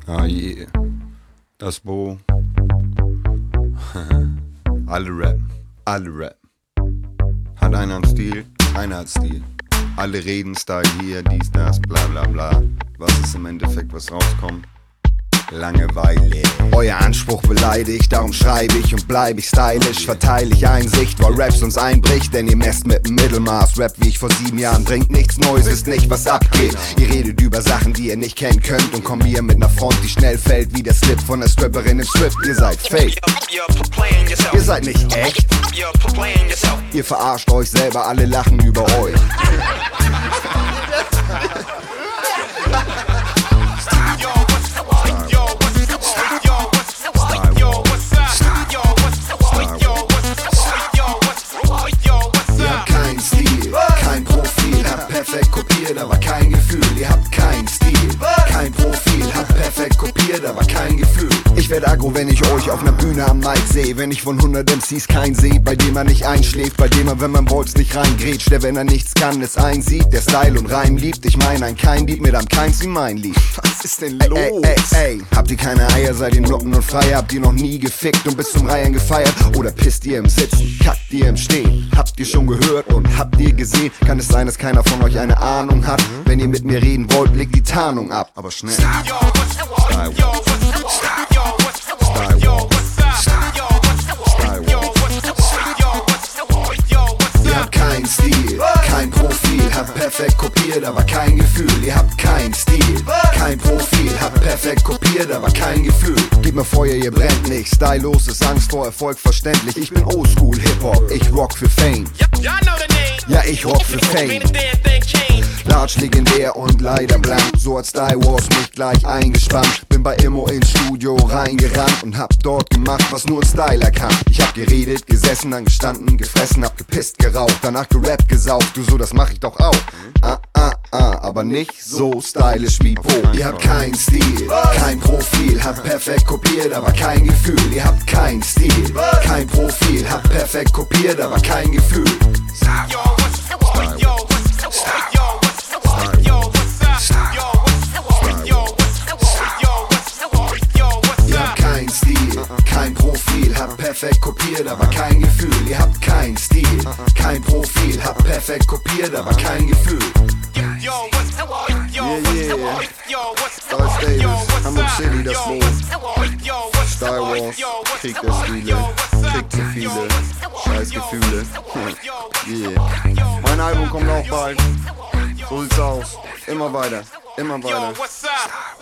Ah je, das Bo. Alle rappen, alle rappen. Hat einer einen Stil, einer hat Stil. Alle reden Style hier, dies, das, bla bla bla. Was ist im Endeffekt, was rauskommt? Langeweile. Euer Anspruch beleidigt, darum schreibe ich und bleib ich stylisch. Verteile ich Einsicht, weil Raps uns einbricht, denn ihr messt mit dem Mittelmaß. Rap wie ich vor 7 Jahren bringt nichts Neues, ist nicht was abgeht. Ihr redet über Sachen, die ihr nicht kennen könnt und kommt hier mit ner Front, die schnell fällt wie der Slip von der Stripperin im Strip. Ihr seid fake, ihr seid nicht echt. Ihr verarscht euch selber, alle lachen über euch. Perfekt kopiert, aber kein Gefühl. Ihr habt keinen Stil, kein Profil. Habt perfekt kopiert, aber kein Gefühl. Ich werd aggro, wenn ich euch auf ner Bühne am Mic seh. Wenn ich von 100 MCs keinen seh, bei dem man nicht einschläft. Bei dem man, wenn man wollt's, nicht reingrätscht. Der, wenn er nichts kann, es einsieht. Der Style und Reim liebt. Ich mein, ein kein Lied mit am keinsten mein Lied. Was ist denn los? Ey. Habt ihr keine Eier, seid ihr Noten und frei? Habt ihr noch nie gefickt und bis zum Reihen gefeiert? Oder pisst ihr im Sitzen, kackt ihr im Stehen? Habt ihr schon gehört und habt ihr gesehen? Kann es sein, dass keiner von euch eine Ahnung hat? Wenn ihr mit mir reden wollt, legt die Tarnung ab. Aber schnell. Ihr habt keinen Stil, kein Profil, habt perfekt kopiert, aber kein Gefühl. Ihr habt keinen Stil, kein Profil, habt perfekt kopiert, aber kein Gefühl. Gebt mir Feuer, ihr brennt nicht. Stylos ist Angst vor Erfolg verständlich. Ich bin Oldschool Hip-Hop, ich rock für Fame. Ja, ich rock für Fame. Large, legendär und leider blank. So hat Style Wars mich gleich eingespannt. Bin bei Immo ins Studio reingerannt und hab dort gemacht, was nur ein Styler kann. Ich hab geredet, gesessen, dann gestanden, gefressen, hab gepisst, geraucht, danach gerappt, gesaugt. Du, so, das mach ich doch auch. Aber nicht so stylisch wie Po. Ihr habt keinen Stil, kein Profil, habt perfekt kopiert, aber kein Gefühl. Ihr habt keinen Stil, kein Profil, habt perfekt kopiert, aber kein Gefühl. Ihr habt keinen Stil, kein Profil, habt perfekt kopiert, aber kein Gefühl. Ihr habt keinen Stil, kein Profil, habt perfekt kopiert, aber kein Gefühl. Dallas Davis, Hamburg City, das Bo. Star Wars, Krieg der Stile, Krieg zu viele, scheiß Gefühle. Yeah. Mein Album kommt auch bald. So sieht's aus. Immer weiter, immer weiter.